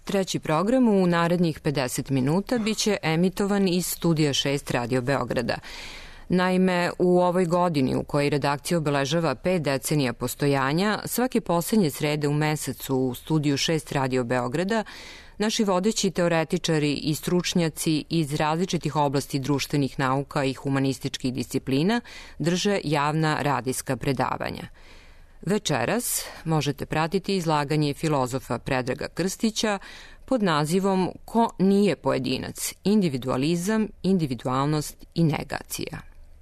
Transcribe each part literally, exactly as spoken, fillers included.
Treći program u narednih pedeset minuta biće emitovan iz Studija šest Radio Beograda. Naime, u ovoj godini u kojoj redakcija obeležava pet decenija postojanja, svake poslednje srede u mesecu u Studiju šest Radio Beograda naši vodeći teoretičari i stručnjaci iz različitih oblasti društvenih nauka i humanističkih disciplina drže javna radijska predavanja. Večeras možete pratiti izlaganje filozofa Predraga Krstića pod nazivom Ko nije pojedinac? Individualizam, individualnost i negacija.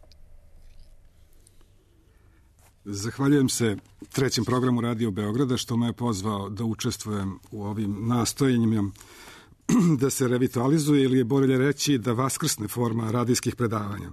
Zahvaljujem se trećem programu Radio Beograda što me je pozvao da učestvujem u ovim nastojanjima da se revitalizuje ili je bolje reći da vaskrsne forma radijskih predavanja.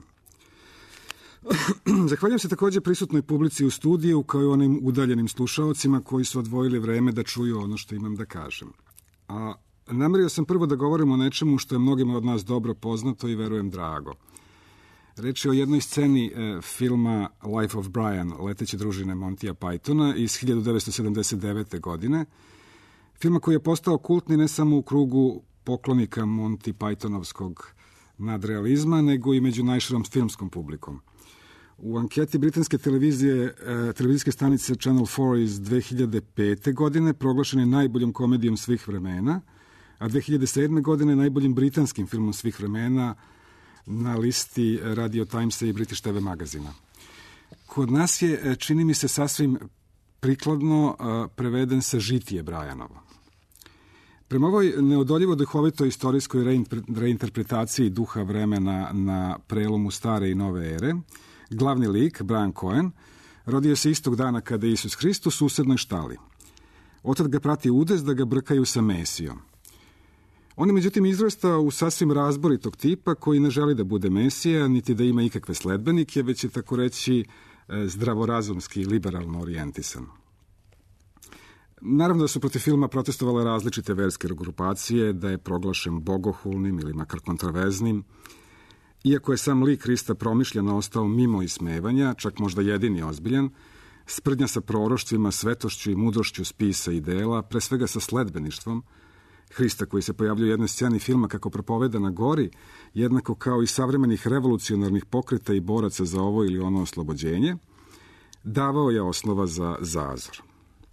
Zahvaljujem se takođe prisutnoj publici u studiju kao i onim udaljenim slušaocima koji su odvojili vreme da čuju ono što imam da kažem. A namerio sam prvo da govorim o nečemu što je mnogima od nas dobro poznato i verujem drago. Reč je o jednoj sceni e, filma Life of Brian, leteće družine Montija Pythona iz hiljadu devetsto sedamdeset devete. godine. Filma koji je postao kultni ne samo u krugu poklonika Monty Pythonovskog nadrealizma, nego i među najširom filmskom publikom. U anketi britanske televizije, e, televizijske stanice Channel četiri iz dve hiljade pete. godine proglašen je najboljom komedijom svih vremena, a dve hiljade sedme. godine najboljim britanskim filmom svih vremena na listi Radio Timesa i British T V magazina. Kod nas je, čini mi se, sasvim prikladno preveden Sažitije Brianovo. Prema ovoj neodoljivo duhovitoj istorijskoj reinterpretaciji duha vremena na prelomu stare i nove ere, glavni lik, Brian Cohen, rodio se istog dana kada je Isus Hristos u usednoj štali. Otad ga prati udes da ga brkaju sa Mesijom. On je međutim izrastao u sasvim razboritog tipa koji ne želi da bude Mesija, niti da ima ikakve sledbenike, već je tako reći zdravorazumski i liberalno orijentisan. Naravno da su protiv filma protestovale različite verske grupacije, da je proglašen bogohulnim ili makar kontraverznim. Iako je sam lik Hrista promišljeno ostao mimo ismevanja, čak možda jedini ozbiljan, sprdnja sa proroštvima, svetošću i mudrošću spisa i dela, pre svega sa sledbeništvom, Hrista koji se pojavljuje u jednoj sceni filma kako propoveda na gori, jednako kao i savremenih revolucionarnih pokreta i boraca za ovo ili ono oslobođenje, davao je osnova za zazor.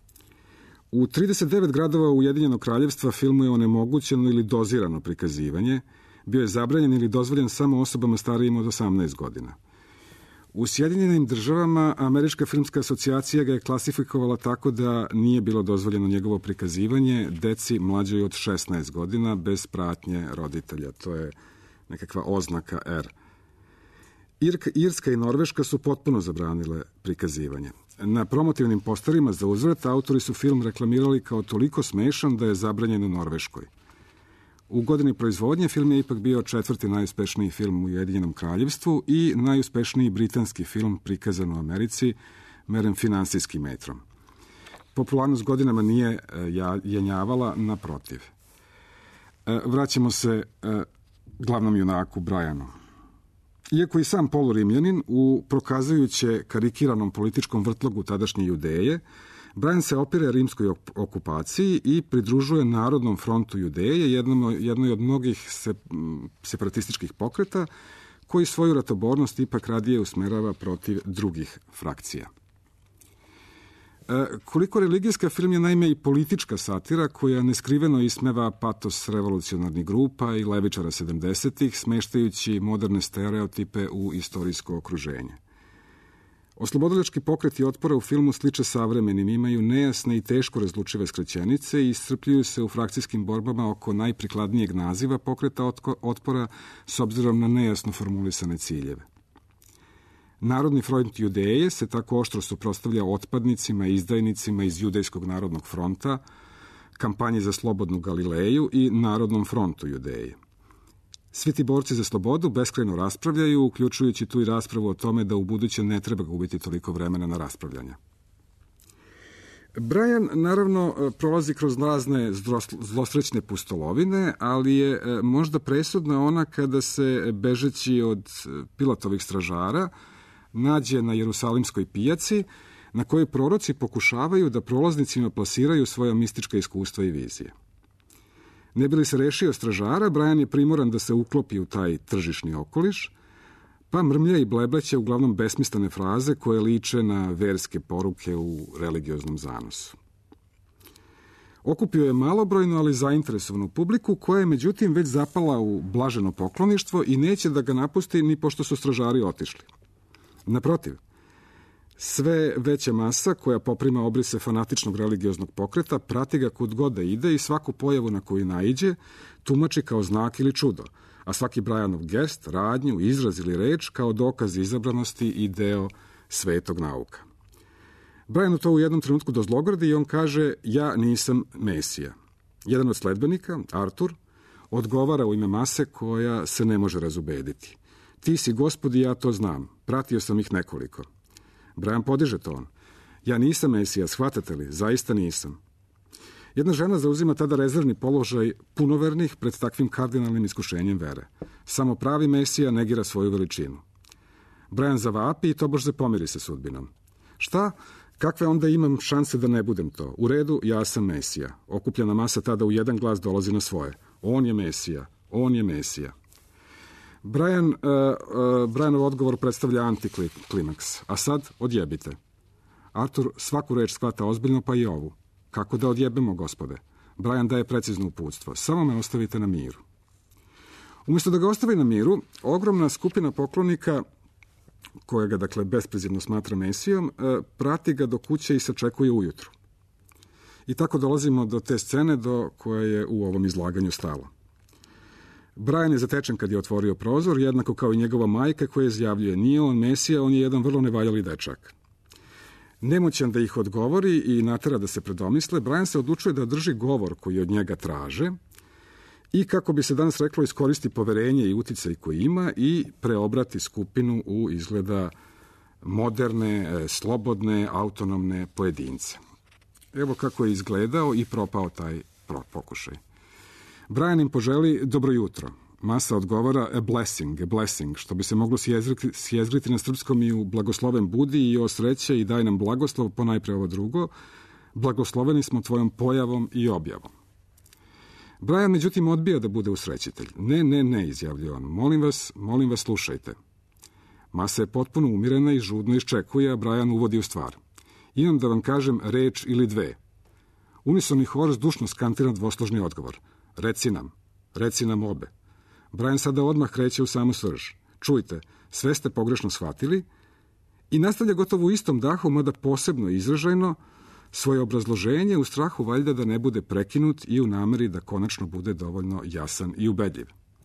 U trideset devet gradova Ujedinjenog kraljevstva filmu je onemogućeno ili dozirano prikazivanje, bio je zabranjen ili dozvoljen samo osobama starijim od osamnaest godina. U Sjedinjenim državama Američka filmska asocijacija ga je klasifikovala tako da nije bilo dozvoljeno njegovo prikazivanje deci mlađoj od šesnaest godina bez pratnje roditelja. To je nekakva oznaka R. Irska i Norveška su potpuno zabranile prikazivanje. Na promotivnim posterima za uzvrat autori su film reklamirali kao toliko smešan da je zabranjen u Norveškoj. U godini proizvodnje film je ipak bio četvrti najuspešniji film u Ujedinjenom kraljevstvu i najuspešniji britanski film prikazan u Americi, meren finansijskim metrom. Popularnost godinama nije jenjavala, naprotiv. Vraćamo se glavnom junaku Brianu. Iako i sam polurimljanin, u prokazujuće karikiranom političkom vrtlogu tadašnje Judeje, Brian se opire rimskoj okupaciji i pridružuje Narodnom frontu Judeje, jednom, jednoj od mnogih se, separatističkih pokreta, koji svoju ratobornost ipak radije usmerava protiv drugih frakcija. E, koliko religijska film je naime i politička satira koja neskriveno ismeva patos revolucionarnih grupa i levičara sedamdesetih, smeštajući moderne stereotipe u istorijsko okruženje. Oslobodilački pokreti otpora u filmu sliče savremenim, imaju nejasne i teško razlučive skraćenice i iscrpljuju se u frakcijskim borbama oko najprikladnijeg naziva pokreta otpora s obzirom na nejasno formulisane ciljeve. Narodni front Judeje se tako oštro suprotstavlja otpadnicima i izdajnicima iz Judejskog narodnog fronta, kampanji za slobodnu Galileju i Narodnom frontu Judeje. Svi ti borci za slobodu beskrajno raspravljaju, uključujući tu i raspravu o tome da u buduće ne treba gubiti toliko vremena na raspravljanja. Brian, naravno, prolazi kroz razne zlosrećne pustolovine, ali je možda presudna ona kada se, bežeći od Pilatovih stražara, nađe na Jerusalimskoj pijaci, na kojoj proroci pokušavaju da prolaznicima plasiraju svoja mistička iskustva i vizije. Ne bi li se rešio stražara, Brian je primoran da se uklopi u taj tržišni okoliš, pa mrmlja i blebleće uglavnom besmislene fraze koje liče na verske poruke u religioznom zanosu. Okupio je malobrojnu, ali zainteresovanu publiku koja je međutim već zapala u blaženo pokloništvo i neće da ga napusti ni pošto su stražari otišli. Naprotiv, sve veća masa koja poprima obrise fanatičnog religioznog pokreta prati ga kud god da ide i svaku pojavu na koju naiđe tumači kao znak ili čudo, a svaki Brianov gest, radnju, izraz ili reč kao dokaz izabranosti i deo svetog nauka. Brianu to u jednom trenutku dozlogradi i on kaže: ja nisam Mesija. Jedan od sledbenika, Artur, odgovara u ime mase koja se ne može razubediti. Ti si Gospod i ja to znam, pratio sam ih nekoliko. Brian podiže ton. Ja nisam Mesija, shvatate li? Zaista nisam. Jedna žena zauzima tada rezervni položaj punovernih pred takvim kardinalnim iskušenjem vere. Samo pravi Mesija negira svoju veličinu. Brian zavapi i tobož se pomiri sa sudbinom. Šta? Kakve onda imam šanse da ne budem to? U redu, ja sam Mesija. Okupljena masa tada u jedan glas dolazi na svoje. On je Mesija. On je Mesija. Brian, uh, uh, Brianov odgovor predstavlja antiklimaks. A sad odjebite. Artur svaku reč shvata ozbiljno, pa i ovu. Kako da odjebemo, gospode? Brian daje precizno uputstvo. Samo me ostavite na miru. Umjesto da ga ostavi na miru, ogromna skupina poklonika, koja ga, dakle, besprizivno smatra Mesijom, prati ga do kuće i sačekuje ujutru. I tako dolazimo do te scene do koje je u ovom izlaganju stalo. Brian je zatečen kad je otvorio prozor, jednako kao i njegova majka koja izjavljuje: nije on Mesija, on je jedan vrlo nevaljali dečak. Nemoćan da ih odgovori i natera da se predomisle, Brian se odlučuje da drži govor koji od njega traže i, kako bi se danas reklo, iskoristi poverenje i uticaj koji ima i preobrati skupinu u, izgleda, moderne, slobodne, autonomne pojedince. Evo kako je izgledao i propao taj pokušaj. Brian im poželi dobro jutro. Masa odgovara a blessing, a blessing, što bi se moglo sjezgriti, sjezgriti na srpskom i u blagosloven budi i o sreće i daj nam blagoslov, ponajpre ovo drugo. Blagosloveni smo tvojom pojavom i objavom. Brian međutim odbija da bude usrećitelj. Ne, ne, ne, izjavljuje on. Molim vas, molim vas, slušajte. Masa je potpuno umirena i žudno iščekuje, a Brian uvodi u stvar. Imam da vam kažem reč ili dve. Unisoni hor zdušno skantira dvosložni odgovor. Reci nam, reci nam obe. Brian sada odmah kreće u samu srž. Čujte, sve ste pogrešno shvatili i nastavlja gotovo u istom dahu, mada posebno izražajno, svoje obrazloženje u strahu valjda da ne bude prekinut i u nameri da konačno bude dovoljno jasan i ubedljiv.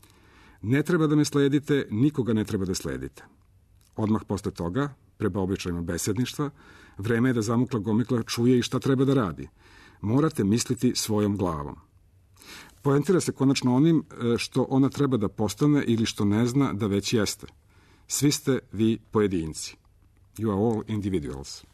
Ne treba da me sledite, nikoga ne treba da sledite. Odmah posle toga, prema običajima besedništva, vreme je da zamukla gomikla čuje i šta treba da radi. Morate misliti svojom glavom. Poentira se konačno onim što ona treba da postane ili što ne zna da već jeste. Svi ste vi pojedinci. You are all individuals.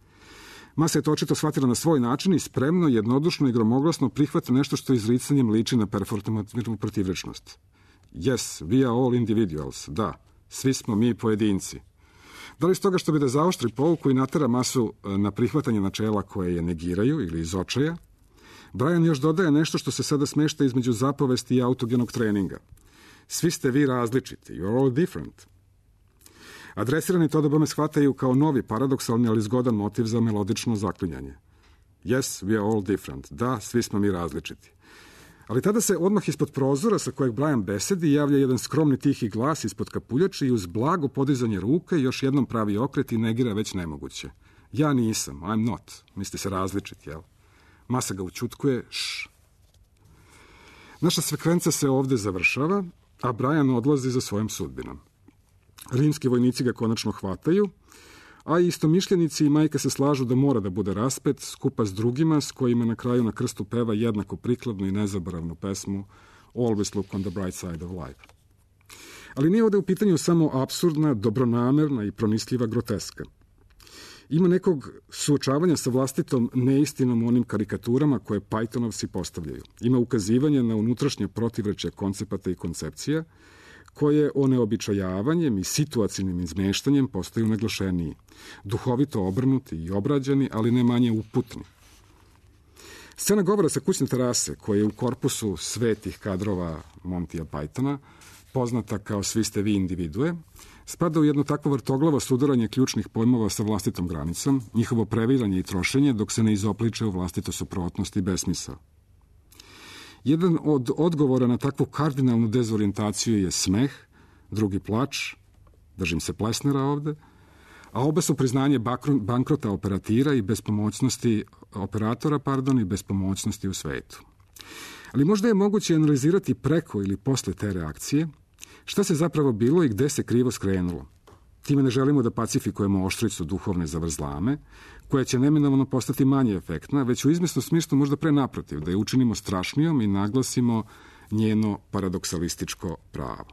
Masa je to očito shvatila na svoj način i spremno, jednodušno i gromoglasno prihvata nešto što izricanjem liči na performativnu protivrečnost. Yes, we are all individuals. Da, svi smo mi pojedinci. Da li s toga što bi da zaoštri pouku i natera masu na prihvatanje načela koje je negiraju ili iz očaja, Brian još dodaje nešto što se sada smešta između zapovesti i autogenog treninga. Svi ste vi različiti. You're all different. Adresirani to dobome shvataju kao novi paradoksalni, ali zgodan motiv za melodično zaklinjanje. Yes, we are all different. Da, svi smo mi različiti. Ali tada se odmah ispod prozora sa kojeg Brian besedi javlja jedan skromni tihi glas ispod kapuljače i uz blago podizanje ruke još jednom pravi okret i negira već nemoguće. Ja nisam, I'm not. Misli se različit, jel? Masa ga učutkuje, šš. Naša sekvenca se ovde završava, a Brian odlazi za svojom sudbinom. Rimski vojnici ga konačno hvataju, a istomišljenici i majka se slažu da mora da bude raspet skupa s drugima s kojima na kraju na krstu peva jednako prikladnu i nezaboravnu pesmu Always look on the bright side of life. Ali nije ovde u pitanju samo apsurdna, dobronamerna i pronistljiva groteska. Ima nekog suočavanja sa vlastitom neistinom onim karikaturama koje Pythonovci postavljaju. Ima ukazivanje na unutrašnje protivrečje koncepata i koncepcija, koje oneobičajavanjem i situacijnim izmeštanjem postaju naglašeniji, duhovito obrnuti i obrađeni, ali ne manje uputni. Scena govora sa kućne terase, koja je u korpusu svetih kadrova Montija Pythona, poznata kao Svi ste vi individue, spada u jedno takvo vrtoglavo sudaranje ključnih pojmova sa vlastitom granicom, njihovo previranje i trošenje dok se ne izopliče u vlastito suprotnost i besmisao. Jedan od odgovora na takvu kardinalnu dezorijentaciju je smeh, drugi plač, držim se Plesnera ovde, a oba su priznanje bankrota operatira i bespomoćnosti operatora, pardon, i bespomoćnosti u svetu. Ali možda je moguće analizirati preko ili posle te reakcije šta se zapravo bilo i gde se krivo skrenulo. Time ne želimo da pacifikujemo oštricu duhovne zavrzlame, koja će neminovno postati manje efektna, već u izmesnom smislu možda pre naprotiv, da je učinimo strašnijom i naglasimo njeno paradoksalističko pravo.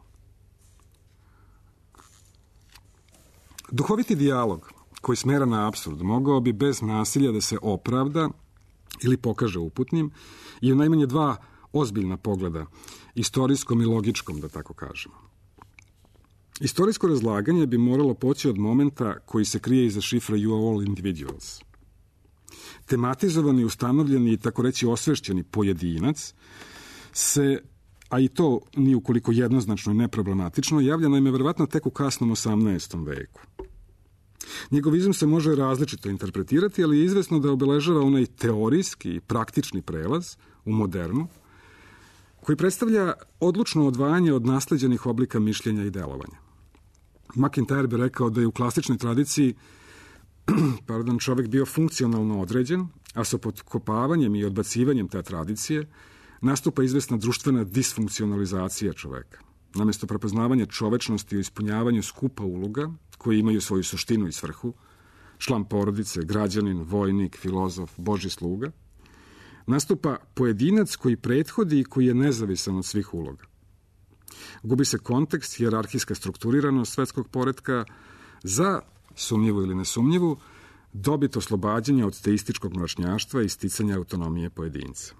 Duhoviti dijalog koji smera na apsurd mogao bi bez nasilja da se opravda ili pokaže uputnim i u najmanje dva ozbiljna pogleda, istorijskom i logičkom, da tako kažemo. Istorijsko razlaganje bi moralo poći od momenta koji se krije iza šifra You are all individuals. Tematizovani, ustanovljeni i tako reći osvešćeni pojedinac se, a i to nije ukoliko jednoznačno i neproblematično, javlja naime verovatno tek u kasnom osamnaestom veku. Njegov izum se može različito interpretirati, ali je izvesno da obeležava onaj teorijski i praktični prelaz u modernu, koji predstavlja odlučno odvajanje od nasleđenih oblika mišljenja i delovanja. McIntyre bi rekao da je u klasičnoj tradiciji pardon, čovek bio funkcionalno određen, a sa potkopavanjem i odbacivanjem te tradicije nastupa izvesna društvena disfunkcionalizacija čoveka. Namesto prepoznavanja čovečnosti u ispunjavanju skupa uloga, koji imaju svoju suštinu i svrhu, član porodice, građanin, vojnik, filozof, božji sluga, nastupa pojedinac koji prethodi i koji je nezavisan od svih uloga. Gubi se kontekst, hijerarhijska strukturiranost svetskog poretka za, sumnjivu ili nesumnjivu, dobit oslobađanja od teističkog mračnjaštva i sticanja autonomije pojedinca.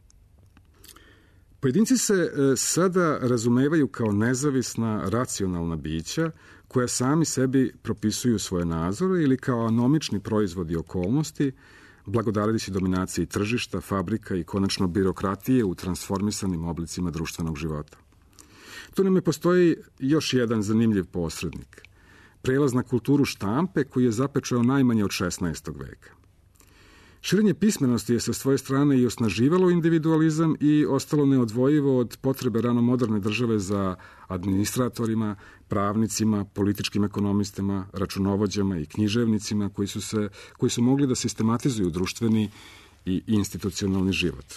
Pojedinci se e, sada razumevaju kao nezavisna, racionalna bića koja sami sebi propisuju svoje nazore ili kao anomični proizvodi okolnosti, blagodarajući dominaciji tržišta, fabrika i konačno birokratije u transformisanim oblicima društvenog života. Tu nam je postoji još jedan zanimljiv posrednik. Prelaz na kulturu štampe koji je zapečao najmanje od šesnaestog veka. Širenje pismenosti je sa svoje strane i osnaživalo individualizam i ostalo neodvojivo od potrebe rano moderne države za administratorima, pravnicima, političkim ekonomistima, računovođama i književnicima koji su, se, koji su mogli da sistematizuju društveni i institucionalni život.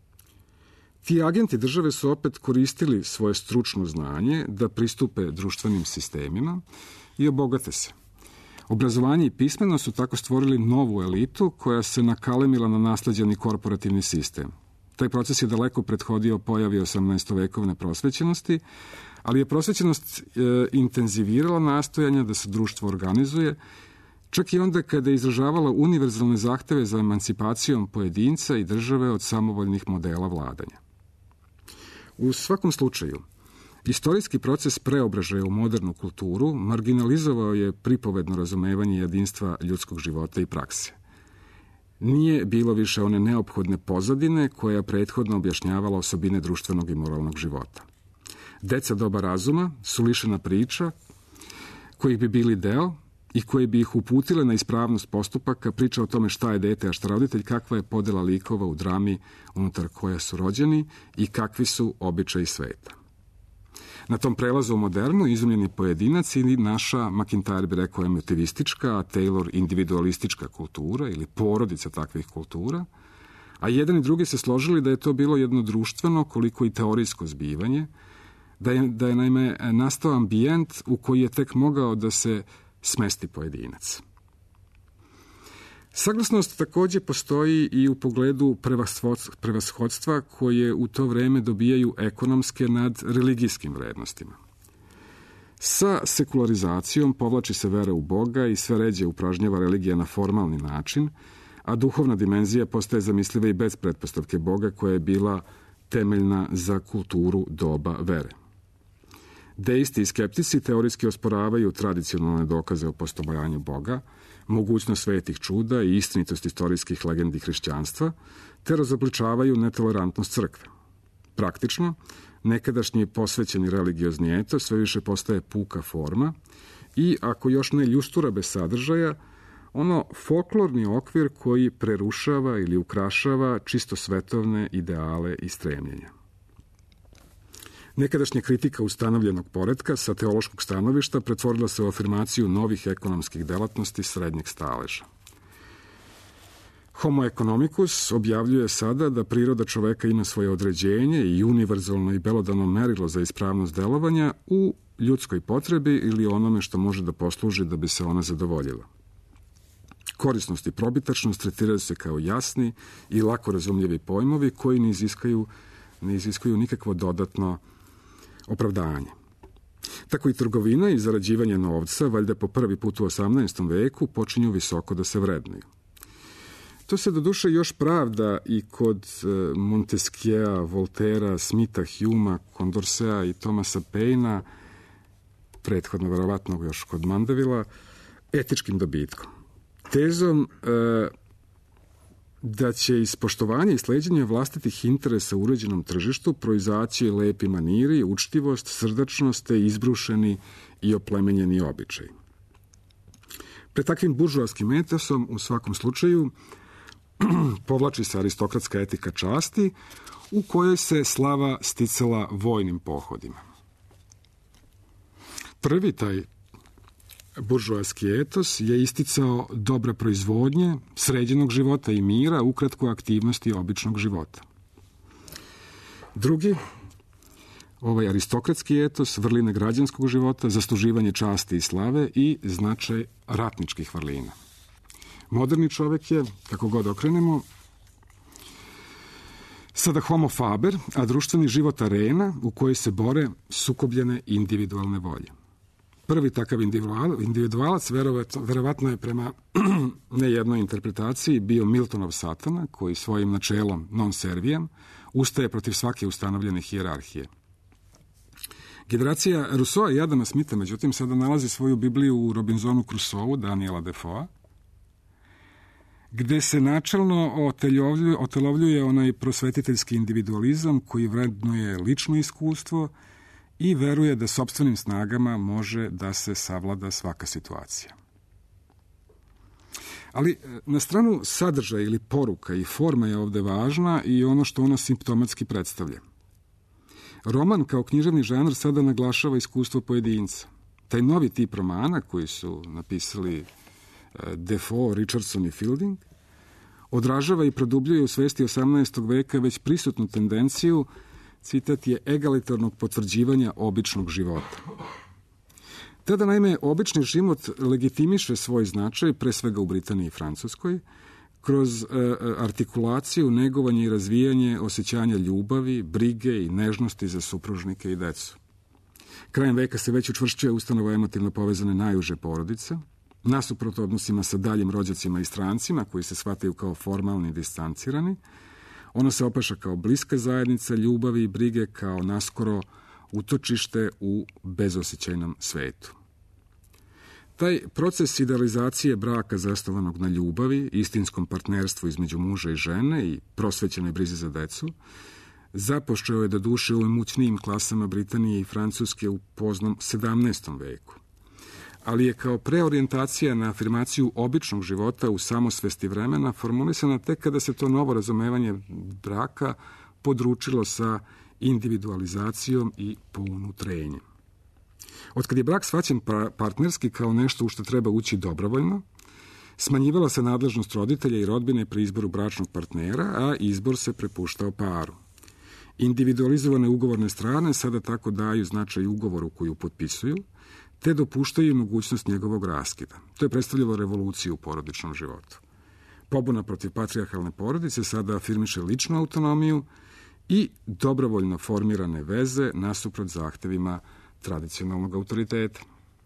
Ti agenti države su opet koristili svoje stručno znanje da pristupe društvenim sistemima i obogate se. Obrazovanje i pismenost su tako stvorili novu elitu koja se nakalemila na nasleđeni korporativni sistem. Taj proces je daleko prethodio pojavi osamnaestovekovne prosvećenosti, ali je prosvećenost e, intenzivirala nastojanja da se društvo organizuje, čak i onda kada je izražavala univerzalne zahteve za emancipacijom pojedinca i države od samovoljnih modela vladanja. U svakom slučaju, istorijski proces preobražaja u modernu kulturu marginalizovao je pripovedno razumevanje jedinstva ljudskog života i prakse. Nije bilo više one neophodne pozadine koja je prethodno objašnjavala osobine društvenog i moralnog života. Deca doba razuma su lišena priča kojih bi bili deo i koje bi ih uputile na ispravnost postupaka, priča o tome šta je dete, a šta roditelj, kakva je podela likova u drami unutar koje su rođeni i kakvi su običaji sveta. Na tom prelazu u modernu izumljen je pojedinac i naša, McIntyre bi rekao, emotivistička, a Taylor individualistička kultura ili porodica takvih kultura, a jedan i drugi se složili da je to bilo jedno društveno, koliko i teorijsko zbivanje, da je, da je naime nastao ambijent u koji je tek mogao da se smesti pojedinac. Saglasnost takođe postoji i u pogledu prevashodstva koje u to vreme dobijaju ekonomske nad religijskim vrednostima. Sa sekularizacijom povlači se vera u Boga i sve ređe upražnjava religija na formalni način, a duhovna dimenzija postaje zamisliva i bez pretpostavke Boga koja je bila temeljna za kulturu doba vere. Deisti i skeptici teorijski osporavaju tradicionalne dokaze o postojanju Boga, mogućnost svetih čuda i istinitost istorijskih legendi hrišćanstva, te razobličavaju netolerantnost crkve. Praktično, nekadašnji posvećeni religiozni etos sve više postaje puka forma i, ako još ne ljustura bez sadržaja, ono folklorni okvir koji prerušava ili ukrašava čisto svetovne ideale i stremljenja. Nekadašnja kritika ustanovljenog poretka sa teološkog stanovišta pretvorila se u afirmaciju novih ekonomskih delatnosti srednjeg staleža. Homo economicus objavljuje sada da priroda čoveka ima svoje određenje i univerzalno i belodano merilo za ispravnost delovanja u ljudskoj potrebi ili onome što može da posluži da bi se ona zadovoljila. Korisnost i probitačnost tretiraju se kao jasni i lako razumljivi pojmovi koji ne iziskuju, ne iziskuju nikakvo dodatno opravdanje. Tako i trgovina i zarađivanje novca, valjda po prvi put u osamnaestom veku, počinju visoko da se vrednuju. To se doduše još pravda i kod Montesquieu, Voltera, Smitha, Humea, Condorsea i Thomasa Painea, prethodno verovatno još kod Mandevilla, etičkim dobitkom. Tezom e, da će iz poštovanja i sleđenja vlastitih interesa u uređenom tržištu proizaći lepi maniri, učtivost, srdačnost te izbrušeni i oplemenjeni običaj. Pred takvim buržoaskim etosom u svakom slučaju povlači se aristokratska etika časti u kojoj se slava sticala vojnim pohodima. Prvi taj buržoaski etos je isticao dobra proizvodnje, sređenog života i mira, ukratko aktivnosti običnog života. Drugi, ovaj aristokratski etos, vrline građanskog života, zasluživanje časti i slave i značaj ratničkih vrlina. Moderni čovek je, kako god okrenemo, sada homo faber, a društveni život arena u kojoj se bore sukobljene individualne volje. Prvi takav individualac verovatno je prema nejednoj interpretaciji bio Miltonov Satana, koji svojim načelom non serviam ustaje protiv svake ustanovljene hijerarhije. Generacija Rousseau i Adama Smitha, međutim, sada nalazi svoju Bibliju u Robinsonu Crusoeu Daniela Defoea, gde se načelno otelovljuje, otelovljuje onaj prosvetiteljski individualizam koji vrednuje lično iskustvo i veruje da sopstvenim snagama može da se savlada svaka situacija. Ali na stranu sadržaja ili poruka i forma je ovde važna i ono što ona simptomatski predstavlja. Roman kao književni žanr sada naglašava iskustvo pojedinca. Taj novi tip romana koji su napisali Defoe, Richardson i Fielding odražava i produbljuje u svesti osamnaestog veka već prisutnu tendenciju, citat je, egalitarnog potvrđivanja običnog života. Tada, naime, obični život legitimiše svoj značaj, pre svega u Britaniji i Francuskoj, kroz e, artikulaciju, negovanje i razvijanje osjećanja ljubavi, brige i nežnosti za supružnike i decu. Krajem veka se već učvršćuje ustanova emotivno povezane najuže porodice, nasuprot odnosima sa daljim rođacima i strancima, koji se shvataju kao formalni i distancirani. Ono se opaša kao bliska zajednica ljubavi i brige, kao naskoro utočište u bezosjećajnom svetu. Taj proces idealizacije braka zasnovanog na ljubavi, istinskom partnerstvu između muža i žene i prosvećenoj brizi za decu, započeo je do duše u imućnijim klasama Britanije i Francuske u poznom sedamnaestom veku. Ali je kao preorijentacija na afirmaciju običnog života u samosvesti vremena formulisana tek kada se to novo razumevanje braka područilo sa individualizacijom i pounutrenjem. Otkad je brak shvaćen partnerski kao nešto u što treba ući dobrovoljno, smanjivala se nadležnost roditelja i rodbine pri izboru bračnog partnera, a izbor se prepuštao paru. Individualizovane ugovorne strane sada tako daju značaj ugovoru koju potpisuju, te dopuštaju mogućnost njegovog raskida. To je predstavljalo revoluciju u porodičnom životu. Pobuna protiv patrijarhalne porodice sada afirmiše ličnu autonomiju i dobrovoljno formirane veze nasuprot zahtevima tradicionalnog autoriteta.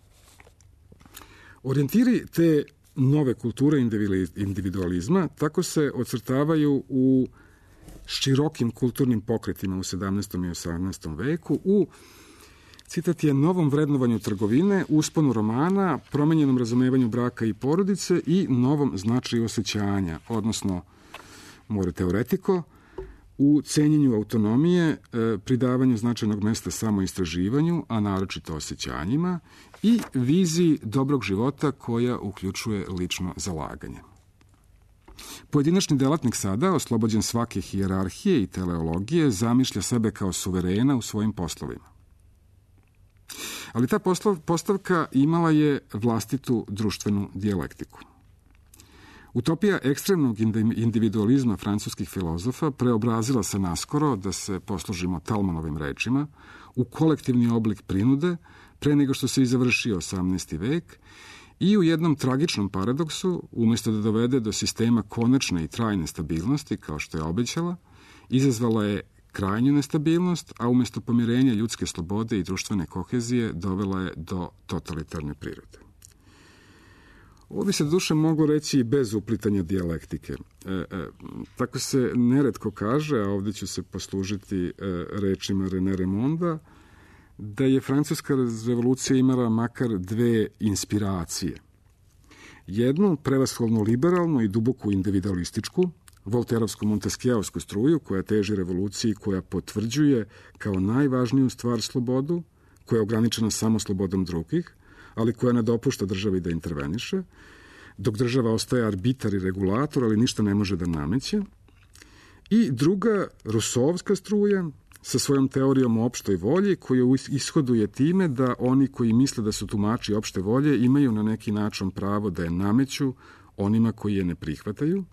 Orijentiri te nove kulture individualizma tako se ocrtavaju u širokim kulturnim pokretima u sedamnaestom i osamnaestom veku, u, citat je, novom vrednovanju trgovine, usponu romana, promenjenom razumevanju braka i porodice i novom značaju osjećanja, odnosno, more teoretiko, u cenjenju autonomije, pridavanju značajnog mesta samoistraživanju, a naročito osjećanjima, i viziji dobrog života koja uključuje lično zalaganje. Pojedinačni delatnik sada, oslobođen svake hijerarhije i teleologije, zamišlja sebe kao suverena u svojim poslovima. Ali ta postavka imala je vlastitu društvenu dijalektiku. Utopija ekstremnog individualizma francuskih filozofa preobrazila se naskoro, da se poslužimo Talmanovim rečima, u kolektivni oblik prinude pre nego što se i završio osamnaesti vek i u jednom tragičnom paradoksu, umjesto da dovede do sistema konačne i trajne stabilnosti, kao što je obećala, izazvala je krajnju nestabilnost, a umjesto pomirenja ljudske slobode i društvene kohezije dovela je do totalitarne prirode. Ovo bi se duše moglo reći i bez uplitanja dijalektike. E, e, tako se neretko kaže, a ovdje ću se poslužiti e, rečima René Raymonda, da je francuska revolucija imala makar dve inspiracije. Jednu, prevashodno liberalnu i duboko individualističku, volterovsku monteskijevsku struju koja teži revoluciji, koja potvrđuje kao najvažniju stvar slobodu, koja je ograničena samo slobodom drugih, ali koja ne dopušta državi da interveniše, dok država ostaje arbitar i regulator, ali ništa ne može da nameće. I druga, rusovska struja, sa svojom teorijom o opštoj volji, koja ishoduje time da oni koji misle da su tumači opšte volje imaju na neki način pravo da je nameću onima koji je ne prihvataju,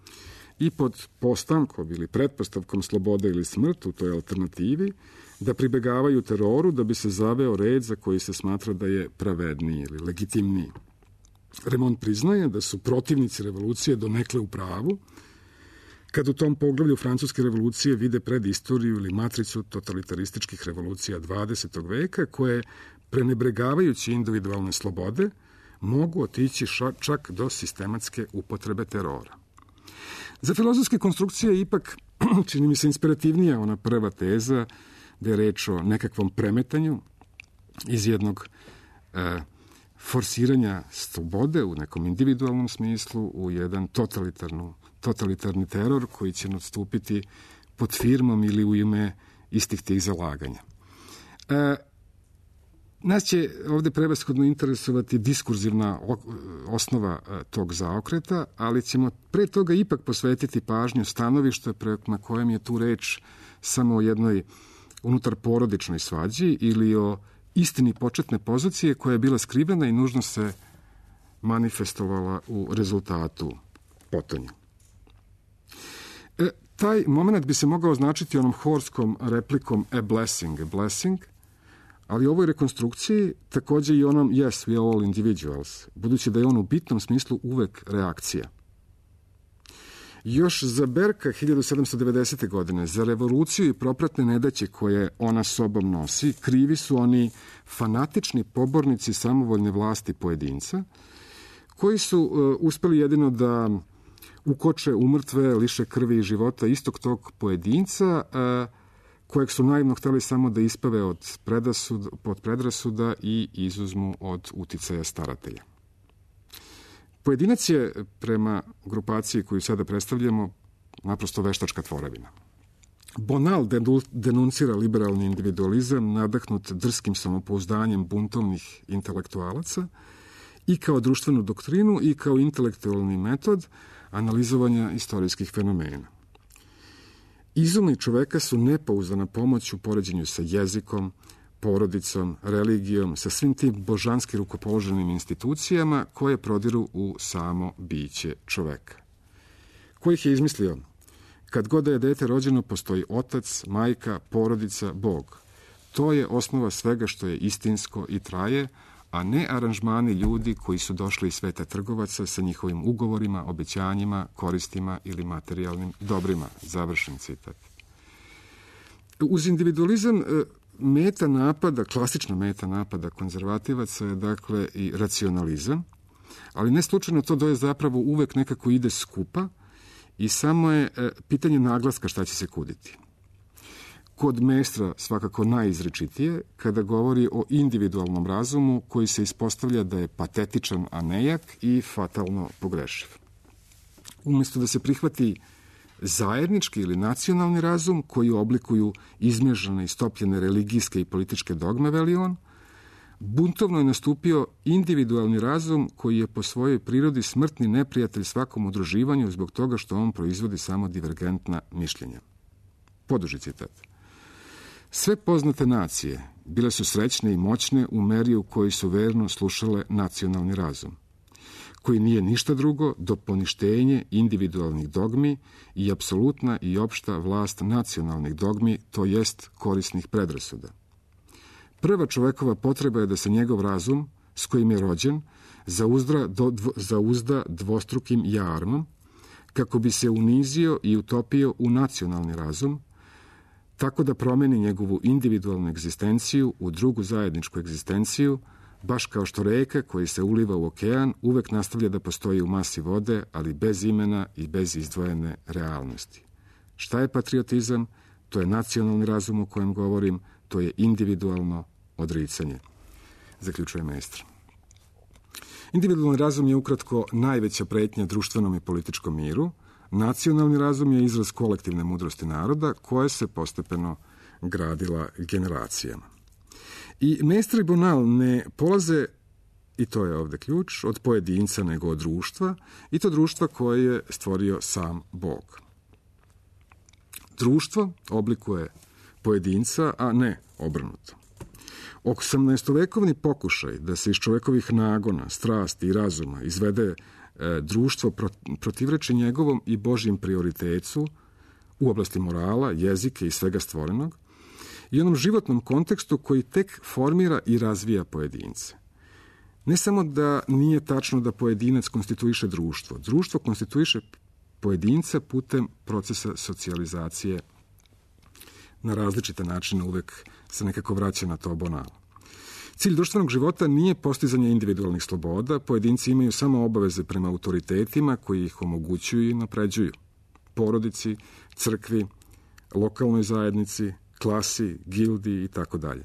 i pod postankom ili pretpostavkom slobode ili smrt u toj alternativi da pribegavaju teroru da bi se zaveo red za koji se smatra da je pravedniji ili legitimniji. Raymond priznaje da su protivnici revolucije donekle u pravu, kad u tom poglavlju francuske revolucije vide predistoriju ili matricu totalitarističkih revolucija dvadesetog veka, koje, prenebregavajući individualne slobode, mogu otići čak do sistematske upotrebe terora. Za filozofske konstrukcije ipak, čini mi se inspirativnija ona prva teza, da je reč o nekakvom premetanju iz jednog e, forsiranja slobode u nekom individualnom smislu u jedan totalitarnu, totalitarni teror koji će nastupiti pod firmom ili u ime istih tih zalaganja. E, nas će ovdje prevashodno interesovati diskurzivna osnova tog zaokreta, ali ćemo pre toga ipak posvetiti pažnju stanovišta prema kojem je tu reč samo o jednoj unutar porodičnoj svađi ili o istini početne pozicije koja je bila skrivena i nužno se manifestovala u rezultatu potonja. E, taj moment bi se mogao označiti onom horskom replikom a blessing, a blessing, ali u ovoj rekonstrukciji također i onom yes, we are all individuals, budući da je on u bitnom smislu uvek reakcija. Još za Berka hiljadu sedamsto devedesete. godine, za revoluciju i propratne nedaće koje ona sobom nosi, krivi su oni fanatični pobornici samovoljne vlasti pojedinca, koji su uh, uspeli jedino da ukoče umrtve, liše krvi i života istog tog pojedinca, uh, kojeg su naivno hteli samo da ispave od predrasuda, pod predrasuda i izuzmu od uticaja staratelja. Pojedinac je, prema grupaciji koju sada predstavljamo, naprosto veštačka tvorevina. Bonal denuncira liberalni individualizam nadahnut drskim samopouzdanjem buntovnih intelektualaca i kao društvenu doktrinu i kao intelektualni metod analizovanja istorijskih fenomena. Izumi čoveka su nepouzdana pomoć u poređenju sa jezikom, porodicom, religijom, sa svim tim božanski rukopoloženim institucijama koje prodiru u samo biće čoveka. Ko ih je izmislio? Kad god da je dete rođeno, postoji otac, majka, porodica, Bog. To je osnova svega što je istinsko i traje, a ne aranžmani ljudi koji su došli iz sveta trgovaca sa njihovim ugovorima, obećanjima, koristima ili materijalnim dobrima. Završen citat. Uz individualizam meta napada, klasična meta napada konzervativaca je dakle i racionalizam, ali ne slučajno to doje zapravo uvek nekako ide skupa i samo je pitanje naglaska šta će se kuditi. kod Mestra svakako najizričitije kada govori o individualnom razumu koji se ispostavlja da je patetičan, a nejak i fatalno pogrešiv. Umjesto da se prihvati zajednički ili nacionalni razum koji oblikuju izmježane i stopljene religijske i političke dogme, veli on, buntovno je nastupio individualni razum koji je po svojoj prirodi smrtni neprijatelj svakom udruživanju zbog toga što on proizvodi samo divergentna mišljenja. Poduži citat. Sve poznate nacije bile su srećne i moćne u meri u kojoj su verno slušale nacionalni razum, koji nije ništa drugo do poništenje individualnih dogmi i apsolutna i opšta vlast nacionalnih dogmi, to jest korisnih predrasuda. Prva čovekova potreba je da se njegov razum, s kojim je rođen, zauzda, do, dvo, zauzda dvostrukim jarmom, kako bi se unizio i utopio u nacionalni razum, tako da promeni njegovu individualnu egzistenciju u drugu zajedničku egzistenciju, baš kao što reka koja se uliva u okean uvek nastavlja da postoji u masi vode, ali bez imena i bez izdvojene realnosti. Šta je patriotizam? To je nacionalni razum o kojem govorim, to je individualno odricanje, zaključuje Mestre. Individualni razum je ukratko najveća pretnja društvenom i političkom miru. Nacionalni razum je izraz kolektivne mudrosti naroda koja se postepeno gradila generacijama. I Mestre i Bonal ne polaze, i to je ovde ključ, od pojedinca nego od društva, i to društva koje je stvorio sam Bog. Društvo oblikuje pojedinca, a ne obrnuto. osamnaestovekovni pokušaj da se iz čovekovih nagona, strasti i razuma izvede e, društvo protivreči njegovom i Božjem prioritetu u oblasti morala, jezike i svega stvorenog i onom životnom kontekstu koji tek formira i razvija pojedince. Ne samo da nije tačno da pojedinac konstituiše društvo, društvo konstituiše pojedinca putem procesa socijalizacije na različite načine, uvek se nekako vraća na to Bonal. Cilj društvenog života nije postizanje individualnih sloboda, pojedinci imaju samo obaveze prema autoritetima koji ih omogućuju i napređuju. Porodici, crkvi, lokalnoj zajednici, klasi, gildi i tako dalje.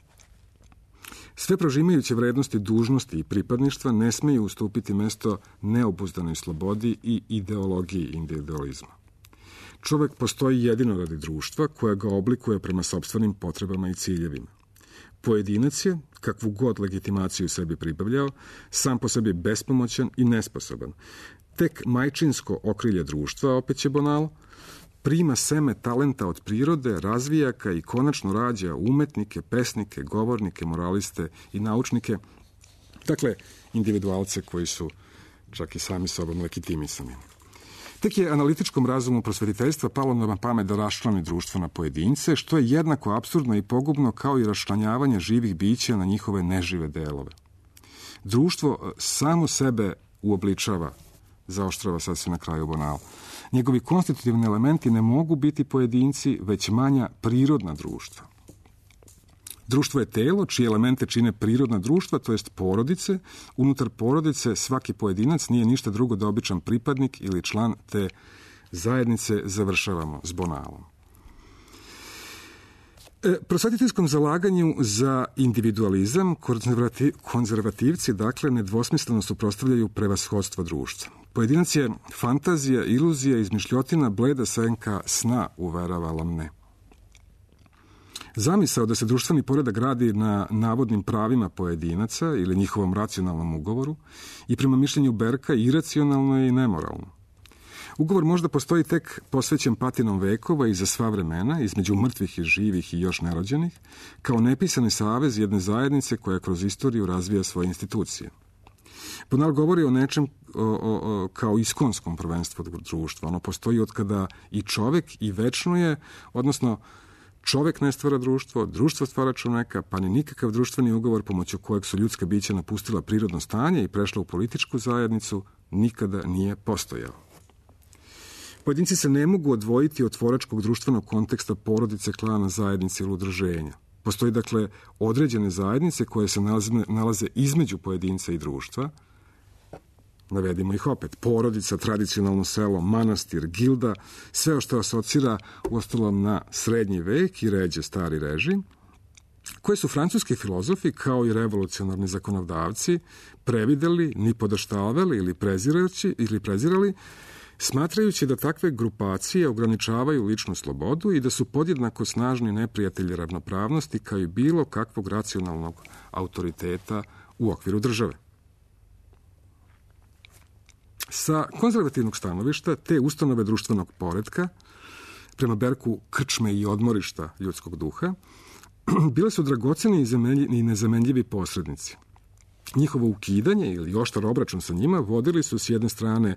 Sve prožimajuće vrednosti dužnosti i pripadništva ne smeju ustupiti mesto neobuzdanoj slobodi i ideologiji individualizma. Čovek postoji jedino radi društva koja ga oblikuje prema sopstvenim potrebama i ciljevima. Pojedinac je, kakvu god legitimaciju sebi pribavljao, sam po sebi bespomoćan i nesposoban. Tek majčinsko okrilje društva, opet će Bonal, prima seme talenta od prirode, razvija ga i konačno rađa umetnike, pesnike, govornike, moraliste i naučnike, dakle, individualce koji su čak i sami sobom legitimisani. Tek je analitičkom razumu prosvetiteljstva palo na pamet da raščlani društvo na pojedince, što je jednako apsurdno i pogubno kao i raščlanjavanje živih bića na njihove nežive delove. Društvo samo sebe uobličava, zaoštrava sad se na kraju Bonal. Njegovi konstitutivni elementi ne mogu biti pojedinci, već manja prirodna društva. Društvo je telo čije elemente čine prirodna društva, to jest porodice. Unutar porodice svaki pojedinac nije ništa drugo da običan pripadnik ili član te zajednice, završavamo s Bonalom. E, prosvetiteljskom zalaganju za individualizam konzervativ, konzervativci dakle nedvosmisleno suprotstavljaju prevashodstvo društva. Pojedinac je fantazija, iluzija, izmišljotina, bleda senka sna, uverava me. Zamisao da se društveni poredak gradi na navodnim pravima pojedinaca ili njihovom racionalnom ugovoru i prema mišljenju Berka iracionalno je i nemoralno. Ugovor možda postoji tek posvećen patinom vekova i za sva vremena, između mrtvih i živih i još nerođenih, kao nepisani savez jedne zajednice koja kroz istoriju razvija svoje institucije. Bonal govori o nečem o, o, o, kao iskonskom prvenstvu društva. Ono postoji od kada i čovek i večno je, odnosno čovek ne stvara društvo, društvo stvara čoveka, pa ni nikakav društveni ugovor pomoću kojeg su ljudska bića napustila prirodno stanje i prešla u političku zajednicu nikada nije postojao. Pojedinci se ne mogu odvojiti od tvoračkog društvenog konteksta porodice, klana, zajednice ili udruženja. Postoji dakle određene zajednice koje se nalaze, nalaze između pojedinca i društva, Navedimo ih opet. Porodica, tradicionalno selo, manastir, gilda, sve što asocira uostalom na srednji vek i ređe stari režim, koje su francuski filozofi, kao i revolucionarni zakonodavci, prevideli, ni podaštavali ili prezirajući ili prezirali, smatrajući da takve grupacije ograničavaju ličnu slobodu i da su podjednako snažni neprijatelji ravnopravnosti kao i bilo kakvog racionalnog autoriteta u okviru države. Sa konzervativnog stanovišta te ustanove društvenog poretka, prema Berku krčme i odmorišta ljudskog duha, bile su dragoceni i nezamenljivi posrednici. Njihovo ukidanje ili oštar obračun sa njima vodili su s jedne strane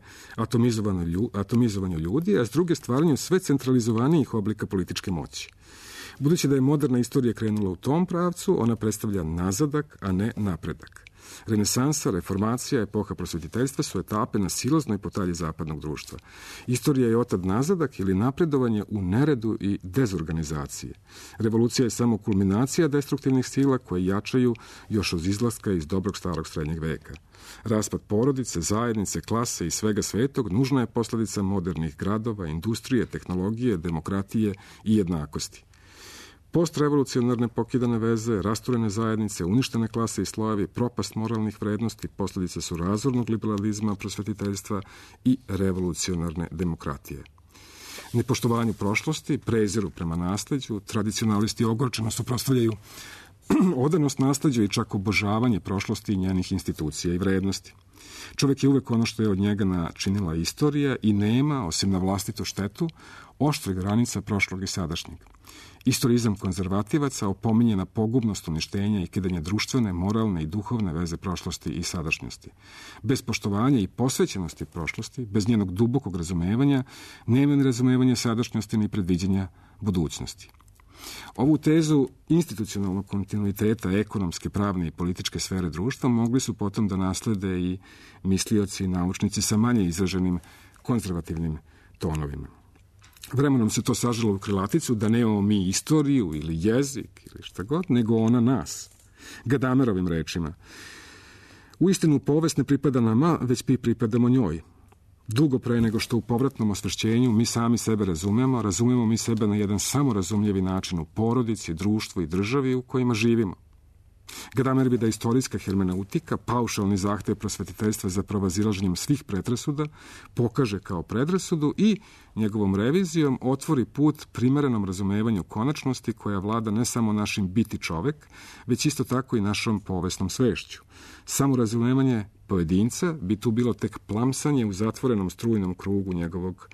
atomizovanju ljudi, a s druge stvaranju sve centralizovanijih oblika političke moći. Budući da je moderna istorija krenula u tom pravcu, ona predstavlja nazadak, a ne napredak. Renesansa, reformacija, epoha prosvetiteljstva su etape na silaznoj potalji zapadnog društva. Istorija je otad nazadak ili napredovanje u neredu i dezorganizaciji. Revolucija je samo kulminacija destruktivnih sila koje jačaju još od izlaska iz dobrog starog srednjeg veka. Raspad porodice, zajednice, klase i svega svetog nužna je posledica modernih gradova, industrije, tehnologije, demokratije i jednakosti. Postrevolucionarne pokidane veze, rasturene zajednice, uništene klase i slojevi, propast moralnih vrednosti posledice su razornog liberalizma, prosvetiteljstva i revolucionarne demokratije. Nepoštovanju prošlosti, preziru prema nasleđu, tradicionalisti ogorčeno suprotstavljaju odanost nasleđu i čak obožavanje prošlosti i njenih institucija i vrednosti. Čovjek je uvek ono što je od njega načinila istorija i nema, osim na vlastitu štetu, oštrih granica prošlog i sadašnjeg. Istorizam konzervativaca opominje na pogubnost uništenja i kidanje društvene, moralne i duhovne veze prošlosti i sadašnjosti. Bez poštovanja i posvećenosti prošlosti, bez njenog dubokog razumevanja, nema ni razumevanja sadašnjosti ni predviđanja budućnosti. Ovu tezu institucionalnog kontinuiteta ekonomske, pravne i političke sfere društva mogli su potom da naslede i mislioci i naučnici sa manje izraženim konzervativnim tonovima. Vremenom se to saželo u krilaticu da nemamo mi istoriju ili jezik ili šta god, nego ona nas. Gadamerovim rečima. Uistinu povest ne pripada nama, već mi pripadamo njoj. Dugo pre nego što u povratnom osvešćenju mi sami sebe razumemo, razumemo mi sebe na jedan samorazumljivi način u porodici, društvu i državi u kojima živimo. Gadamer bi da istorijska hermeneutika, paušalni zahtev prosvetiteljstva za provazilaženjem svih predrasuda, pokaže kao predrasudu i njegovom revizijom otvori put primerenom razumevanju konačnosti koja vlada ne samo našim biti čovek, već isto tako i našom povesnom svešću. Samo razumevanje pojedinca bi tu bilo tek plamsanje u zatvorenom strujnom krugu njegovog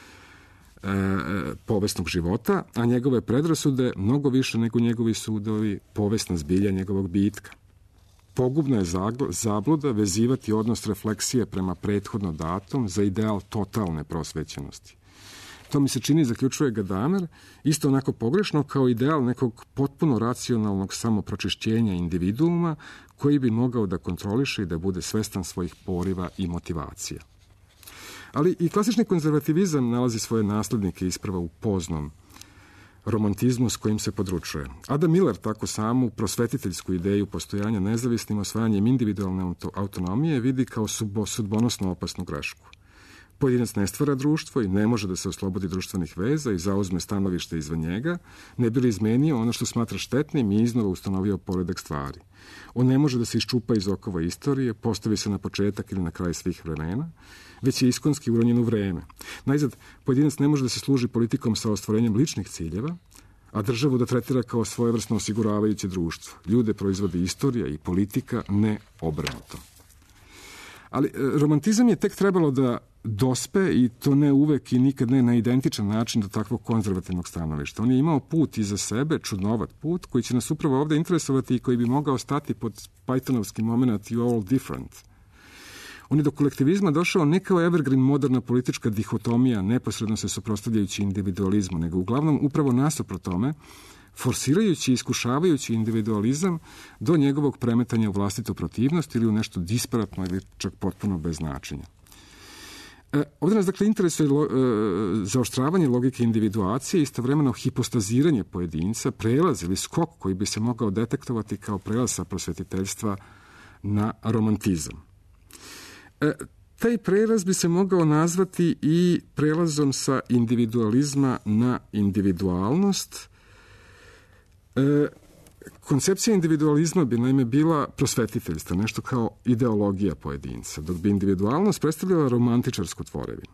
povesnog života, a njegove predrasude mnogo više nego njegovi sudovi povesna zbilja njegovog bitka. Pogubna je zabluda vezivati odnos refleksije prema prethodno datom za ideal totalne prosvećenosti. To mi se čini, zaključuje Gadamer, isto onako pogrešno kao ideal nekog potpuno racionalnog samopročišćenja individuuma koji bi mogao da kontroliše i da bude svestan svojih poriva i motivacija. Ali i klasični konzervativizam nalazi svoje naslednike isprava u poznom romantizmu s kojim se područuje. Adam Miller tako samu prosvetiteljsku ideju postojanja nezavisnim osvajanjem individualne autonomije vidi kao sudbonosno opasnu grešku. Pojedinac ne stvara društvo i ne može da se oslobodi društvenih veza i zauzme stanovište izvan njega, ne bi li izmenio ono što smatra štetnim i iznova ustanovio poredak stvari. On ne može da se iščupa iz okova istorije, postavi se na početak ili na kraj svih vremena, već je iskonski uronjen u vreme. Najzad, pojedinac ne može da se služi politikom sa ostvarenjem ličnih ciljeva, a državu da tretira kao svojevrsno osiguravajuće društvo. Ljude proizvodi istorija i politika, ne obrnuto. Ali romantizam je tek trebalo da dospe, i to ne uvek i nikad ne na identičan način, do takvog konzervativnog stanovišta. On je imao put iza sebe, čudnovat put, koji će nas upravo ovde interesovati i koji bi mogao stati pod Pythonovski moment "You all different". On je do kolektivizma došao ne kao evergreen moderna politička dihotomija, neposredno se suprotstavljajući individualizmu, nego uglavnom upravo nasuprot tome, forsirajući i iskušavajući individualizam do njegovog premetanja u vlastitu protivnost ili u nešto disparatno ili čak potpuno bez značenja. E, ovdje nas dakle interesuje lo, e, zaoštravanje logike individuacije i istovremeno hipostaziranje pojedinca, prelaz ili skok koji bi se mogao detektovati kao prelaz sa prosvetiteljstva na romantizam. E, Taj prelaz bi se mogao nazvati i prelazom sa individualizma na individualnost. E, koncepcija individualizma bi naime bila prosvetiteljstva, nešto kao ideologija pojedinca, dok bi individualnost predstavljala romantičarsku tvorevinu.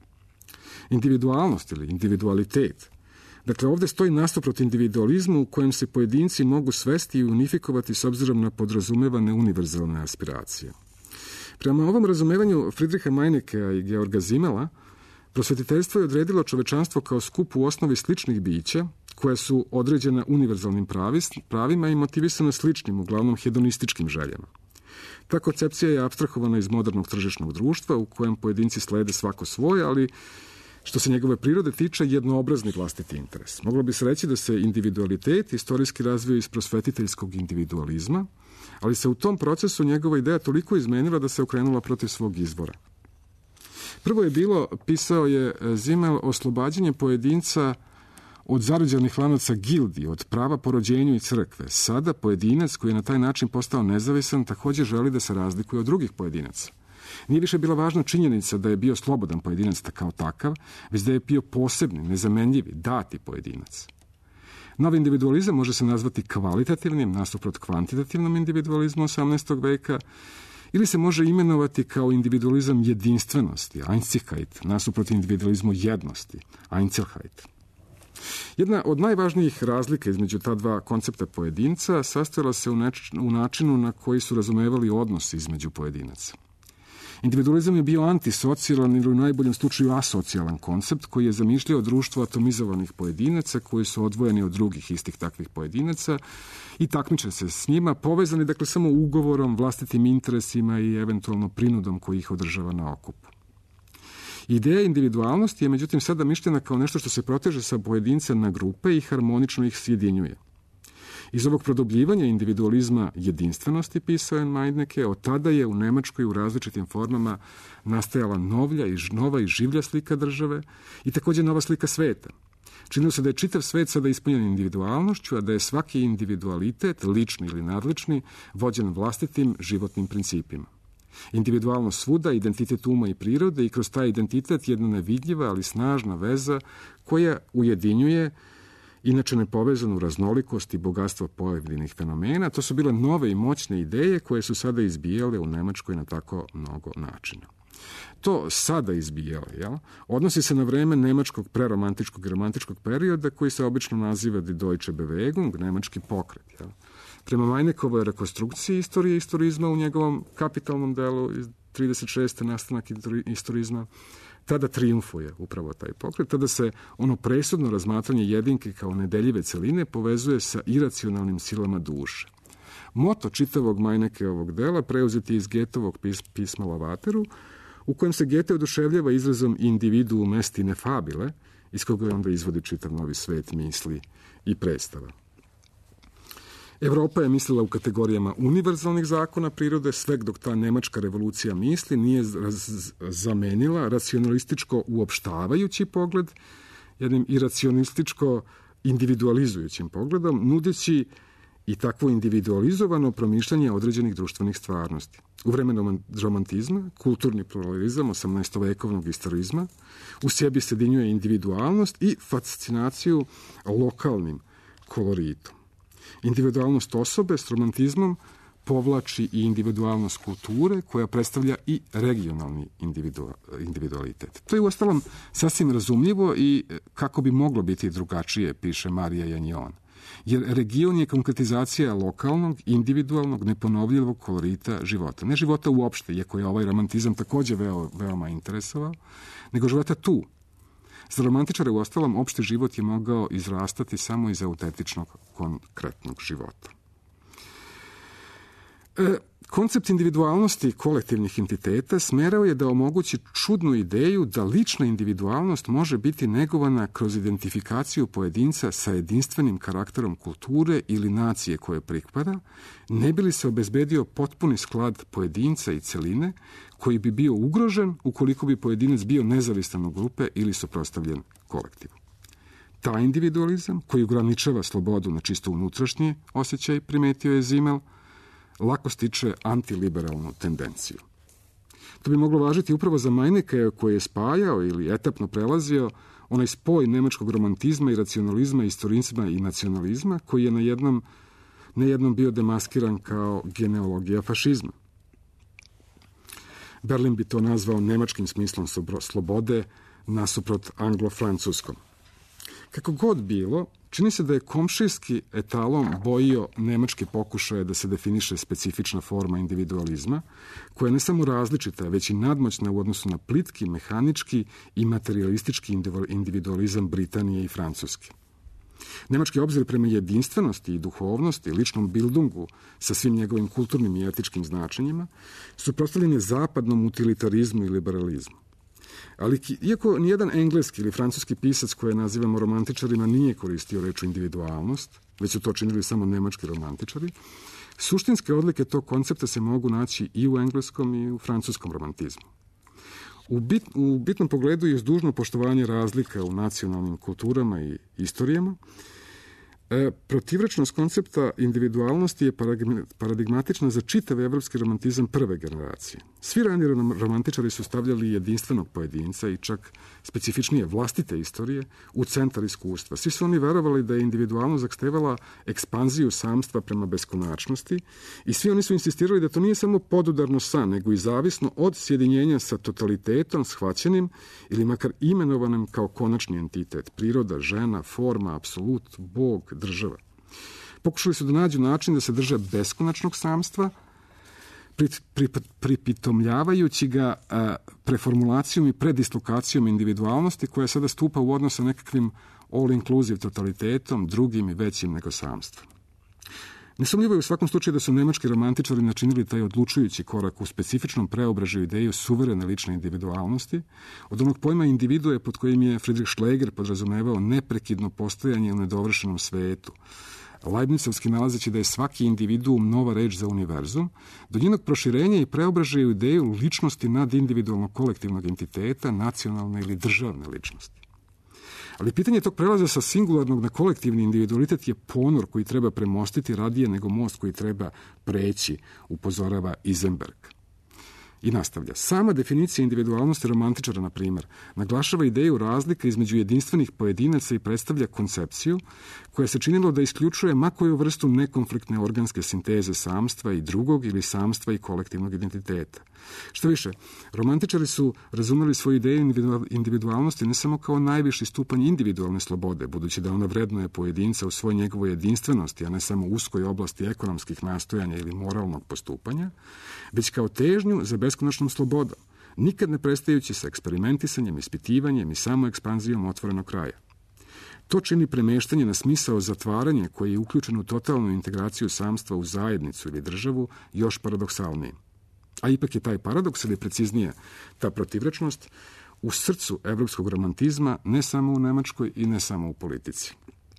Individualnost ili individualitet, dakle ovde stoji nastuprot individualizmu u kojem se pojedinci mogu svesti i unifikovati s obzirom na podrazumevane univerzalne aspiracije. Prema ovom razumevanju Friedricha Meinekea i Georga Simmela, prosvetiteljstvo je odredilo čovečanstvo kao skup u osnovi sličnih bića, koja su određena univerzalnim pravima i motivisana sličnim, uglavnom hedonističkim željama. Ta koncepcija je apstrahovana iz modernog tržišnog društva u kojem pojedinci slede svako svoje, ali što se njegove prirode tiče, jednoobrazni vlastiti interes. Moglo bi se reći da se individualitet istorijski razvio iz prosvetiteljskog individualizma, ali se u tom procesu njegova ideja toliko izmenila da se okrenula protiv svog izvora. Prvo je bilo, pisao je Simmel, oslobađanje pojedinca od zarođenih lanaca gildi, od prava po rođenju i crkve. Sada pojedinac koji je na taj način postao nezavisan također želi da se razlikuje od drugih pojedinaca. Nije više bila važna činjenica da je bio slobodan pojedinac kao takav, već da je bio posebni, nezamenljivi, dati pojedinac. Novi individualizam može se nazvati kvalitativnim, nasuprot kvantitativnom individualizmu osamnaestog veka, ili se može imenovati kao individualizam jedinstvenosti, Einzigkeit, nasuprot individualizmu jednosti, Einzelheit. Jedna od najvažnijih razlika između ta dva koncepta pojedinca sastojala se u, neč- u načinu na koji su razumevali odnose između pojedinaca. Individualizam je bio antisocijalan ili u najboljem slučaju asocijalan koncept koji je zamišljao društvo atomizovanih pojedinaca koji su odvojeni od drugih istih takvih pojedinaca i takmiče se s njima, povezani dakle samo ugovorom, vlastitim interesima i eventualno prinudom koji ih održava na okupu. Ideja individualnosti je međutim sada mišljena kao nešto što se proteže sa pojedinca na grupe i harmonično ih sjedinjuje. Iz ovog produbljivanja individualizma jedinstvenosti, pisao je Meineke, od tada je u Nemačkoj u različitim formama nastajala novlja i nova i življa slika države i također nova slika sveta. Činilo se da je čitav svet sada ispunjen individualnošću, a da je svaki individualitet, lični ili nadlični, vođen vlastitim životnim principima. Individualnost svuda, identitet uma i prirode i kroz taj identitet jedna nevidljiva, ali snažna veza koja ujedinjuje inače nepovezanu raznolikost i bogatstvo pojedinih fenomena. To su bile nove i moćne ideje koje su sada izbijale u Nemačkoj na tako mnogo načina. To sada izbijale, jel? Odnosi se na vreme nemačkog preromantičkog i romantičkog perioda koji se obično naziva Die Deutsche Bewegung, nemački pokret. Jel? Prema Meinekovoj rekonstrukciji istorije istorizma u njegovom kapitalnom delu iz trideset šeste nastanak istorizma, tada triumfuje upravo taj pokret, tada se ono presudno razmatranje jedinke kao nedeljive celine povezuje sa iracionalnim silama duše. Moto čitavog Meinekeovog dela preuzeti iz Goetheovog pisma Lavateru, u kojem se Goethe oduševljava izrazom individuum est ineffabile, iz koga onda izvodi čitav novi svet misli i predstava. Evropa je mislila u kategorijama univerzalnih zakona prirode, sve dok ta nemačka revolucija misli nije zamenila racionalističko uopštavajući pogled jednim iracionističko individualizujućim pogledom, nudeći i takvo individualizovano promišljanje određenih društvenih stvarnosti. U vreme romantizma, kulturni pluralizam osamnaestovekovnog istorizma u sebi sjedinjuje individualnost i fascinaciju lokalnim koloritom. Individualnost osobe s romantizmom povlači i individualnost kulture koja predstavlja i regionalni individualitet. To je uostalom sasvim razumljivo i kako bi moglo biti drugačije, piše Marija Janjon. Jer region je konkretizacija lokalnog, individualnog, neponovljivog kolorita života. Ne života uopšte, iako je ovaj romantizam također veo, veoma interesovao, nego života tu. Za romantičare u ostalom opšti život je mogao izrastati samo iz autentičnog konkretnog života. E, koncept individualnosti kolektivnih entiteta smerao je da omogući čudnu ideju da lična individualnost može biti negovana kroz identifikaciju pojedinca sa jedinstvenim karakterom kulture ili nacije koje pripada, ne bi li se obezbedio potpuni sklad pojedinca i celine koji bi bio ugrožen ukoliko bi pojedinac bio nezavistan od grupe ili suprotstavljen kolektivu. Taj individualizam, koji ograničava slobodu na čisto unutrašnji osjećaj, primetio je Simmel, lako stiče antiliberalnu tendenciju. To bi moglo važiti upravo za Meineke koji je spajao ili etapno prelazio onaj spoj nemačkog romantizma i racionalizma, istorizma i nacionalizma koji je na jednom, na jednom bio demaskiran kao genealogija fašizma. Berlin bi to nazvao nemačkim smislom slobode nasuprot anglo-francuskom. Kako god bilo, čini se da je komšijski etalon bojio nemačke pokušaje da se definiše specifična forma individualizma, koja je ne samo različita, već i nadmoćna u odnosu na plitki, mehanički i materialistički individualizam Britanije i Francuske. Nemački obzir prema jedinstvenosti i duhovnosti, ličnom bildungu sa svim njegovim kulturnim i etičkim značenjima, suprotstavljen je zapadnom utilitarizmu i liberalizmu. Ali iako nijedan engleski ili francuski pisac koje nazivamo romantičarima nije koristio reču individualnost, već su to činili samo nemački romantičari, suštinske odlike tog koncepta se mogu naći i u engleskom i u francuskom romantizmu. U, bit, u bitnom pogledu je uz dužno poštovanje razlika u nacionalnim kulturama i istorijama, e, protivrečnost koncepta individualnosti je paradigmatična za čitav evropski romantizam prve generacije. Svi ranije romantičari su stavljali jedinstvenog pojedinca i čak specifičnije vlastite istorije u centar iskustva. Svi su oni verovali da je individualnost zahtevala ekspanziju samstva prema beskonačnosti i svi oni su insistirali da to nije samo podudarno san, nego i zavisno od sjedinjenja sa totalitetom shvaćenim ili makar imenovanim kao konačni entitet, priroda, žena, forma, apsolut, Bog, država. Pokušali su da nađu način da se drže beskonačnog samstva, pripitomljavajući ga a, preformulacijom i predislokacijom individualnosti koja sada stupa u odnos sa nekakvim all-inclusive totalitetom, drugim i većim nego samstvom. Nesumnjivo je u svakom slučaju da su nemački romantičari načinili taj odlučujući korak u specifičnom preobražaju ideju suverene lične individualnosti, od onog pojma individue pod kojim je Friedrich Schlegel podrazumevao neprekidno postojanje u nedovršenom svetu, Leibnicovski nalazeći da je svaki individuum nova reč za univerzum, do njenog proširenja i preobražaju ideju ličnosti nad individualnog kolektivnog entiteta, nacionalne ili državne ličnosti. Ali pitanje tog prelaza sa singularnog na kolektivni individualitet je ponor koji treba premostiti radije nego most koji treba preći, upozorava Isenberg. I nastavlja. Sama definicija individualnosti romantičara, na primjer, naglašava ideju razlika između jedinstvenih pojedinaca i predstavlja koncepciju koja se činilo da isključuje ma koju vrstu nekonfliktne organske sinteze samstva i drugog ili samstva i kolektivnog identiteta. Što više, romantičari su razumeli svoju ideju individualnosti ne samo kao najviši stupanj individualne slobode, budući da ona vrednuje pojedinca u svoj njegovoj jedinstvenosti, a ne samo uskoj oblasti ekonomskih nastojanja ili moralnog postupanja, već kao težnju za beskonačnom slobodom, nikad ne prestajući sa eksperimentisanjem, ispitivanjem i samo ekspanzijom otvorenog kraja. To čini premeštanje na smisao zatvaranje koji je uključen u totalnu integraciju samstva u zajednicu ili državu još paradoksalnijim. A ipak je taj paradoks, ili preciznije ta protivrečnost, u srcu evropskog romantizma, ne samo u Nemačkoj i ne samo u politici.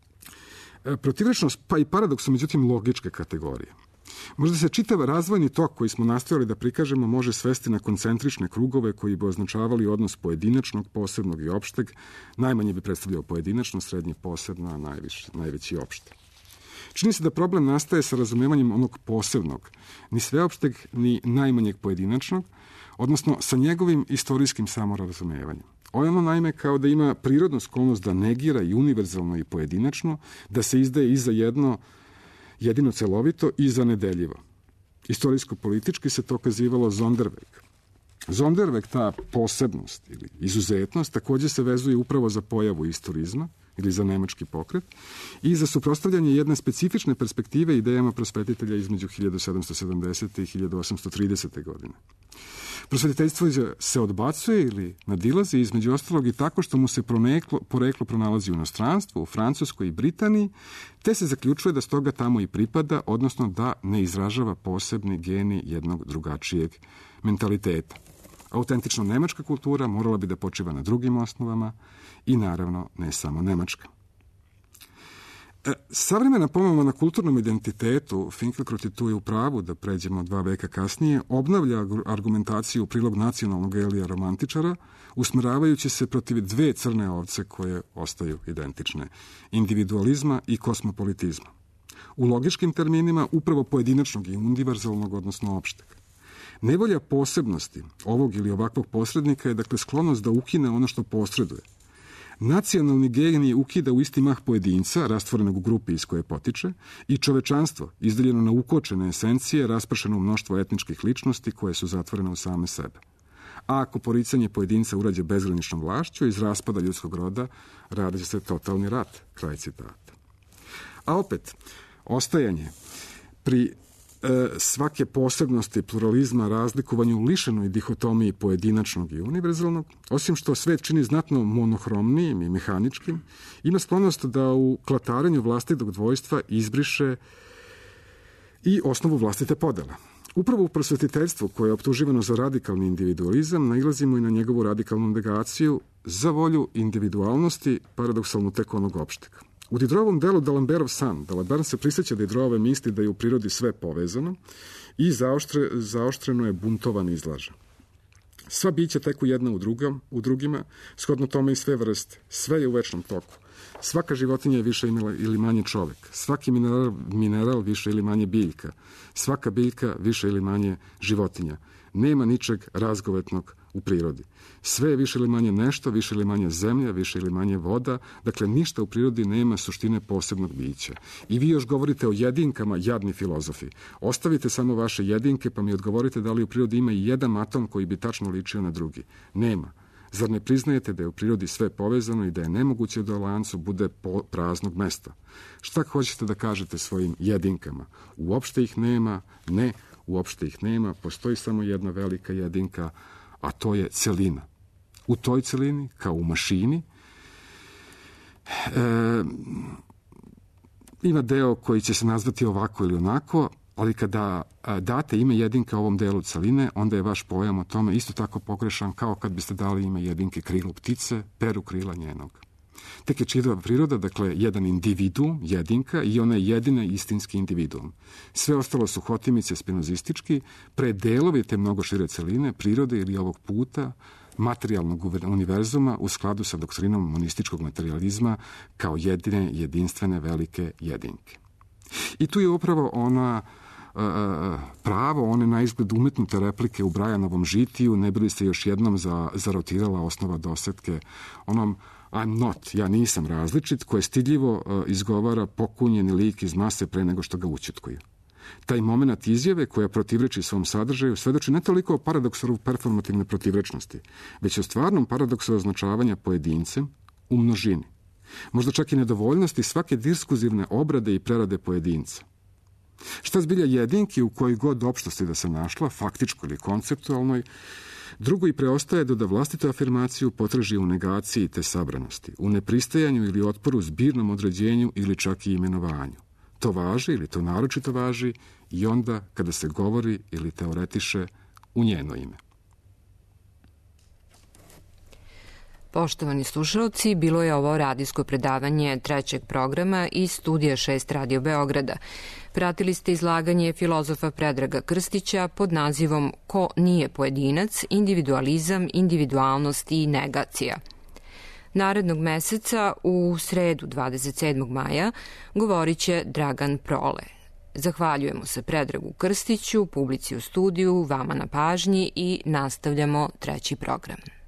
Protivrečnost pa i paradoks su međutim logičke kategorije. Možda se čitav razvojni tok koji smo nastojali da prikažemo može svesti na koncentrične krugove koji bi označavali odnos pojedinačnog, posebnog i opšteg. Najmanje bi predstavljao pojedinačno, srednje posebno, a najviš, najveći opšte. Čini se da problem nastaje sa razumevanjem onog posebnog, ni sveopšteg, ni najmanjeg pojedinačnog, odnosno sa njegovim istorijskim samorazumevanjem. Ono naime kao da ima prirodnu sklonost da negira i univerzalno i pojedinačno, da se izdaje i za jedno jedino celovito i za nedeljivo. Istorijsko-politički se to kazivalo Sonderweg. Sonderweg, ta posebnost ili izuzetnost, također se vezuje upravo za pojavu istorizma ili za nemački pokret i za suprotstavljanje jedne specifične perspektive idejama prosvetitelja između hiljadu sedamsto sedamdesete. i hiljadu osamsto tridesete. godine. Prosvetiteljstvo se odbacuje ili nadilazi između ostalog i tako što mu se proneklo, poreklo pronalazi u inostranstvu, u Francuskoj i Britaniji, te se zaključuje da stoga tamo i pripada, odnosno da ne izražava posebni geni jednog drugačijeg mentaliteta. Autentična nemačka kultura morala bi da počiva na drugim osnovama i naravno ne samo nemačka. E, savremena pomama na kulturnom identitetu, Finkelkrot je tu i u pravu da pređemo dva veka kasnije, obnavlja argumentaciju u prilog nacionalnog elija romantičara, usmeravajući se protiv dve crne ovce koje ostaju identične, individualizma i kosmopolitizma. U logičkim terminima upravo pojedinačnog i univerzalnog, odnosno opšteg. Nevolja posebnosti ovog ili ovakvog posrednika je dakle sklonost da ukine ono što posreduje. Nacionalni genij ukida u isti mah pojedinca, rastvorenog u grupi iz koje potiče, i čovečanstvo, izdeljeno na ukočene esencije, raspršeno u mnoštvo etničkih ličnosti koje su zatvorene u same sebe. A ako poricanje pojedinca urađe bezgraničnom vlašću, iz raspada ljudskog roda radi se totalni rat. Kraj citata. A opet, ostajanje pri e, svake posebnosti pluralizma, razlikovanju, lišenoj dihotomiji pojedinačnog i univerzalnog, osim što svet čini znatno monohromnijim i mehaničkim, ima sklonost da u klatarenju vlastitog dvojstva izbriše i osnovu vlastite podele. Upravo u prosvetiteljstvu, koje je optuživano za radikalni individualizam, nailazimo i na njegovu radikalnu negaciju za volju individualnosti, paradoksalno tek onog opšteg. U Diderovom delu D'Alembertov san, D'Alembert se prisjeća Diderove misli da je u prirodi sve povezano i zaoštre, zaoštreno je buntovan izlaže. Sva bića teku jedna u, drugom, u drugima, shodno tome i sve vrste, sve je u večnom toku. Svaka životinja je više ili manje čovek, svaki mineral, mineral više ili manje biljka, svaka biljka više ili manje životinja. Nema ničeg razgovetnog u prirodi. Sve je više ili manje nešto, više ili manje zemlja, više ili manje voda, dakle ništa u prirodi nema suštine posebnog bića. I vi još govorite o jedinkama, jadni filozofi. Ostavite samo vaše jedinke pa mi odgovorite da li u prirodi ima i jedan atom koji bi tačno ličio na drugi. Nema. Zar ne priznajete da je u prirodi sve povezano i da je nemoguće da u lancu bude praznog mesta? Šta hoćete da kažete svojim jedinkama? Uopšte ih nema, ne, uopšte ih nema, postoji samo jedna velika jedinka, a to je celina. U toj celini, kao u mašini, e, ima deo koji će se nazvati ovako ili onako, ali kada date ime jedinka ovom delu celine, onda je vaš pojam o tome isto tako pogrešan kao kad biste dali ime jedinke krilu ptice, peru krila njenog. Tek je čitava priroda, dakle, jedan individuum, jedinka, i ona je jedina istinski individuum. Sve ostalo su hotimice spinozistički, predelovi te mnogo šire celine, prirode ili ovog puta, materijalnog univerzuma u skladu sa doktrinom monističkog materializma kao jedine, jedinstvene, velike jedinke. I tu je upravo ona pravo, one na izgled umetnute replike u Brajanovom žitiju, ne bili se još jednom za, zarotirala osnova dosetke onom I'm not, ja nisam različit, koje stidljivo uh, izgovara pokunjeni lik iz mase pre nego što ga učitkuju. Taj moment izjave koja protivreči svom sadržaju svedoči ne toliko o paradoksu performativne protivrečnosti, već o stvarnom paradoksu označavanja pojedincem u množini. Možda čak i nedovoljnosti svake diskuzivne obrade i prerade pojedinca. Šta zbilja jedinki u kojoj god opštosti da se našla, faktičkoj ili konceptualnoj, drugo i preostaje da vlastitu afirmaciju potraži u negaciji te sabranosti, u nepristajanju ili otporu zbirnom određenju ili čak i imenovanju. To važi ili to naročito važi i onda kada se govori ili teoretiše u njeno ime. Poštovani slušalci, bilo je ovo radijsko predavanje trećeg programa iz Studija šest Radio Beograda. Pratili ste izlaganje filozofa Predraga Krstića pod nazivom Ko nije pojedinac, individualizam, individualnost i negacija. Narednog meseca, u sredu dvadeset sedmog maja, govorit će Dragan Prole. Zahvaljujemo se Predragu Krstiću, publici u studiju, vama na pažnji i nastavljamo treći program.